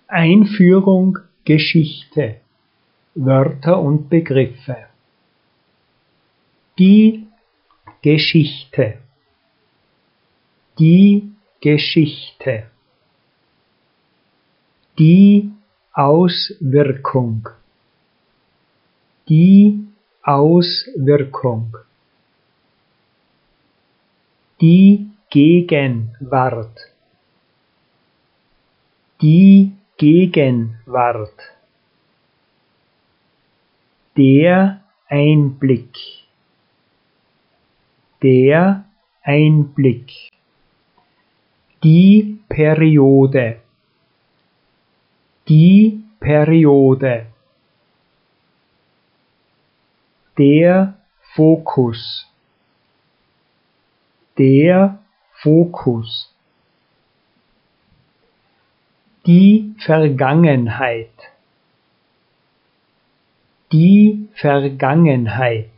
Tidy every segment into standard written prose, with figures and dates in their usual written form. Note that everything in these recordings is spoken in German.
Einführung Geschichte. Wörter und Begriffe. Die Geschichte. Die Geschichte. Die Auswirkung. Die Auswirkung. Die Gegenwart. Die Gegenwart. Der Einblick. Der Einblick. Die Periode. Die Periode. Der Fokus. Der Fokus. Die Vergangenheit. Die Vergangenheit.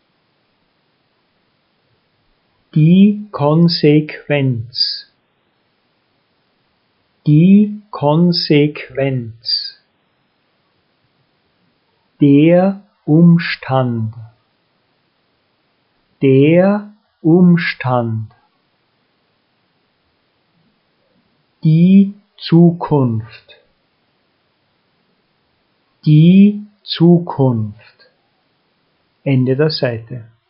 Die Konsequenz. Die Konsequenz. Der Umstand. Der Umstand. Die Zukunft. Die Zukunft. Ende der Seite.